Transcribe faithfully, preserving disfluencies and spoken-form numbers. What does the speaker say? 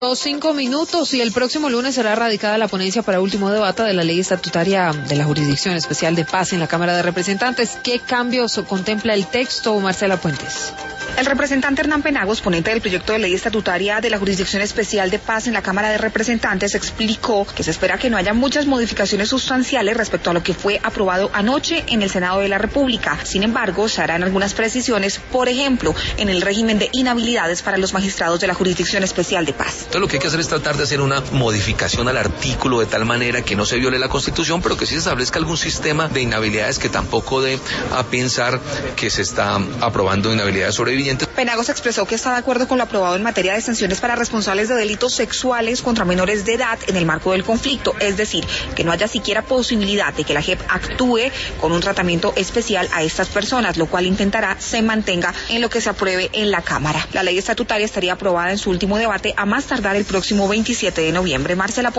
Cinco minutos y el próximo lunes será radicada la ponencia para último debate de la ley estatutaria de la Jurisdicción Especial de Paz en la Cámara de Representantes. ¿Qué cambios contempla el texto, Marcela Puentes? El representante Hernán Penagos, ponente del proyecto de ley estatutaria de la Jurisdicción Especial de Paz en la Cámara de Representantes, explicó que se espera que no haya muchas modificaciones sustanciales respecto a lo que fue aprobado anoche en el Senado de la República. Sin embargo, se harán algunas precisiones, por ejemplo, en el régimen de inhabilidades para los magistrados de la Jurisdicción Especial de Paz. Entonces lo que hay que hacer es tratar de hacer una modificación al artículo de tal manera que no se viole la Constitución, pero que sí se establezca algún sistema de inhabilidades que tampoco dé a pensar que se está aprobando inhabilidades sobrevivientes. Penagos expresó que está de acuerdo con lo aprobado en materia de sanciones para responsables de delitos sexuales contra menores de edad en el marco del conflicto, es decir, que no haya siquiera posibilidad de que la J E P actúe con un tratamiento especial a estas personas, lo cual intentará se mantenga en lo que se apruebe en la Cámara. La ley estatutaria estaría aprobada en su último debate a más tardar el próximo veintisiete de noviembre. Marcela